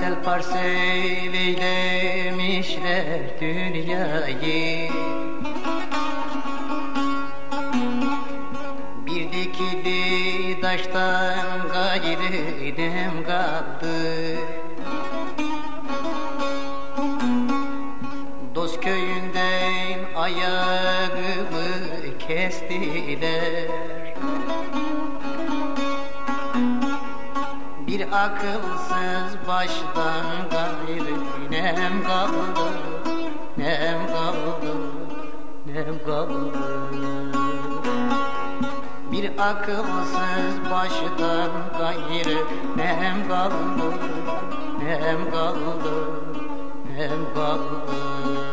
Parsel parsel eylemişler dünyayı, bir dikili taştan gayrı dem kaldı. Dost köyünden ayağımı kestiler, bir akılsız baştan gayrı nem kaldı, nem kaldı, nem kaldı. Bir akılsız baştan gayrı nem kaldı, nem kaldı, nem kaldı.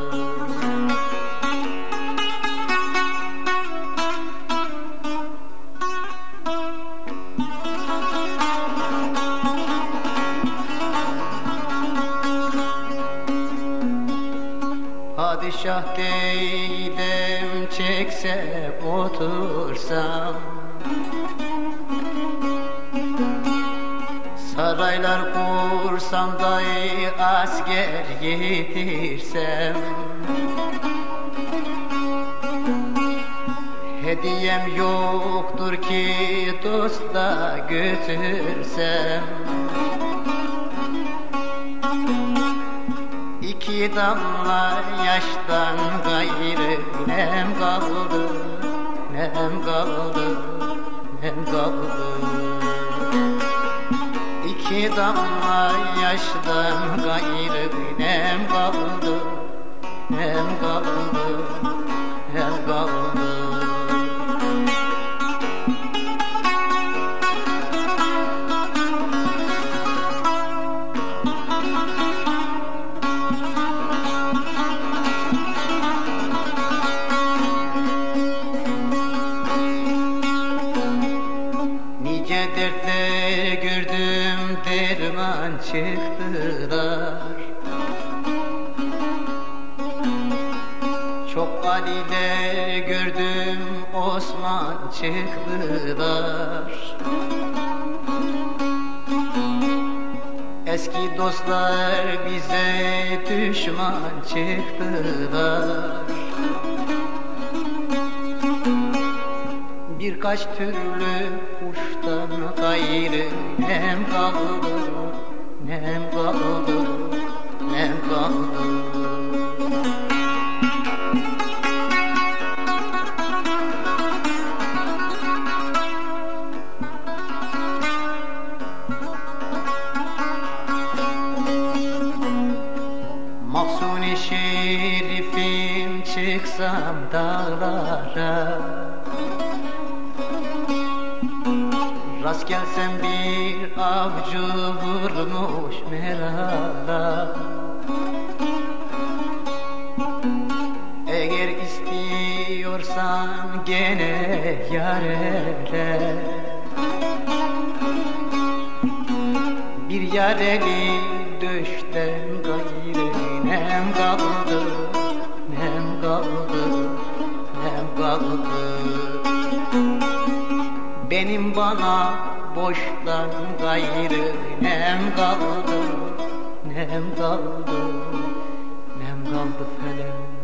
Padişah değilim çekse otursam, saraylar kursam dahi asker yetirsem, hediyem yoktur ki dosta götürsem. İki damla yaştan gayrı nem kaldı, nem kaldı, nem kaldı. İki damla yaştan gayrı nem kaldı, nem kaldı, nem kaldı. Nice dertler gördüm, derman çıktılar. Çok aliler gördüm, Osman çıktılar. Eski dostlar bize düşman çıktılar. Birkaç türlü kuştan gayrı nem kaldı, nem kaldı, nem kaldı. Mahsuni şerifim çıksam dağlara, rast gelsem bir avcı vurmuş merala. Eğer istiyorsan gene yarele, bir yareli döşten gayrı nem kaldı, nem kaldı, nem kaldı. Benim bana boştan gayrı nem kaldı, nem kaldı, nem kaldı felem.